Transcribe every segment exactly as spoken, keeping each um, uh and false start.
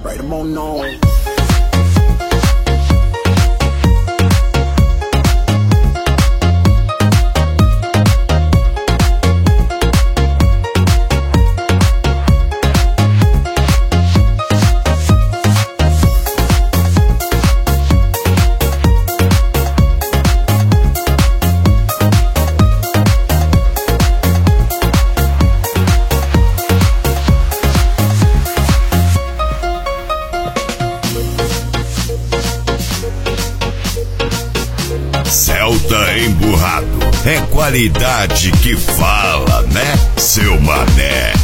Write them on on. Celta Emburrado é qualidade que fala, né, seu mané?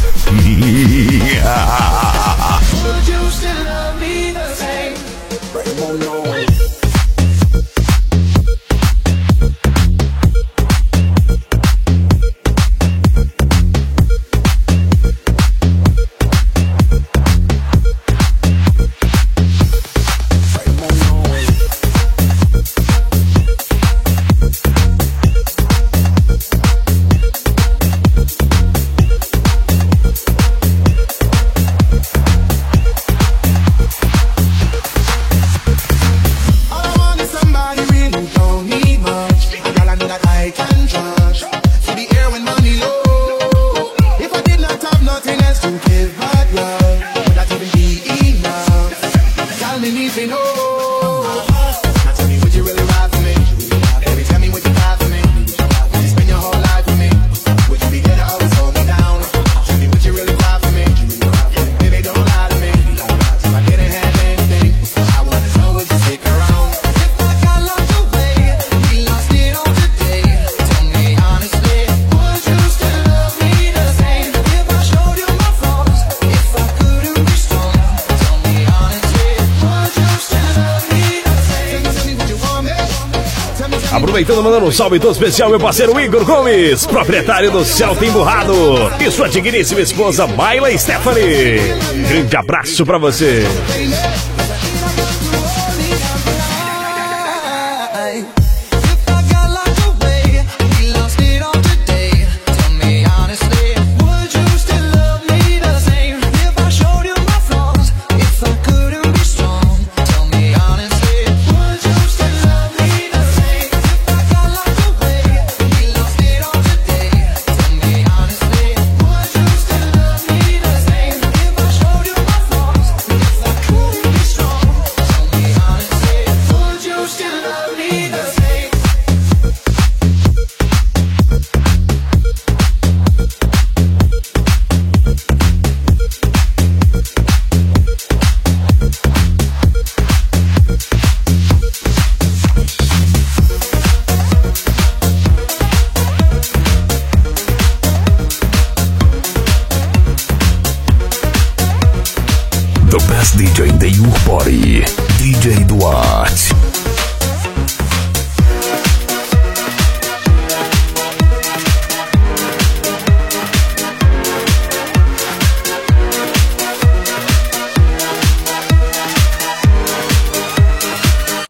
Aproveitando, mandando um salve todo especial, meu parceiro Igor Gomes, proprietário do Celta Emburrado, e sua digníssima esposa Mayla Stephanie. Grande abraço pra você. The best D J in the Youth Party, D J Duarte.